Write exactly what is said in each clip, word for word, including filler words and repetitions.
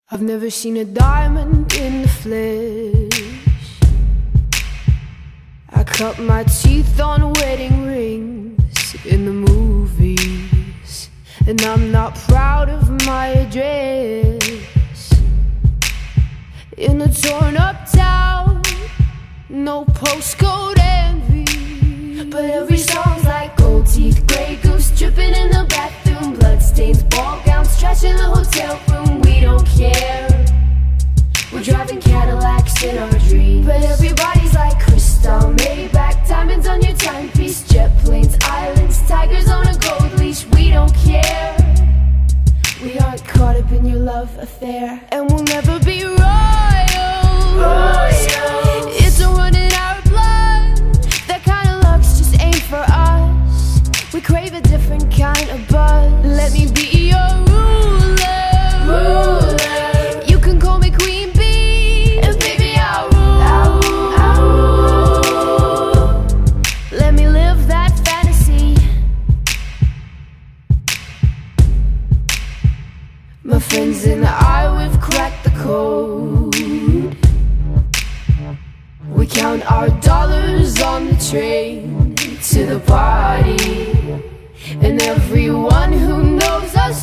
I've never seen a diamond in the flesh. I cut my teeth on wedding rings in the movies, and I'm not proud of my address. In a torn up town, no postcode envy, but every song's like gold teeth, grey goose dripping in the bathroom, bloodstains, ball gowns, trash in the hotel room. We don't care, we're driving Cadillacs in our dreams, but everybody's like crystal, Maybach, diamonds on your timepiece, jet planes, islands, tigers on a gold leash. We don't care, we aren't caught up in your love affair, and we'll never be royals. Royals. It's a run in our blood, that kind of luck's just ain't for us. We crave a different kind of buzz. Let me be your ruler, ruler. You can call me Queen Bee, and baby I'll rule, I'll rule, I'll rule. Let me live that fantasy. My friends and I, we've cracked the code. We count our dollars on the train to the party, and everyone who knows us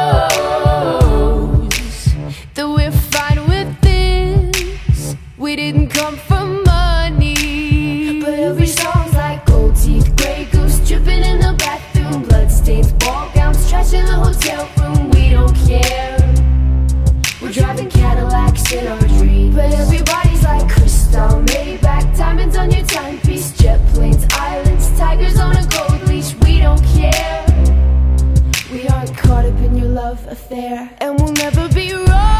knows that we're fine with this. We didn't come for money, but every song's like gold teeth, grey goose dripping in the bathroom, bloodstains, ball gowns, trash in the hotel room. We don't care, we're driving Cadillacs in our dreams, but everybody's like crystal, Maybach, diamonds on your timepiece, jet planes, islands, tigers on a gold leash. We don't care, we aren't caught up in your love affair, and we'll never be wrong.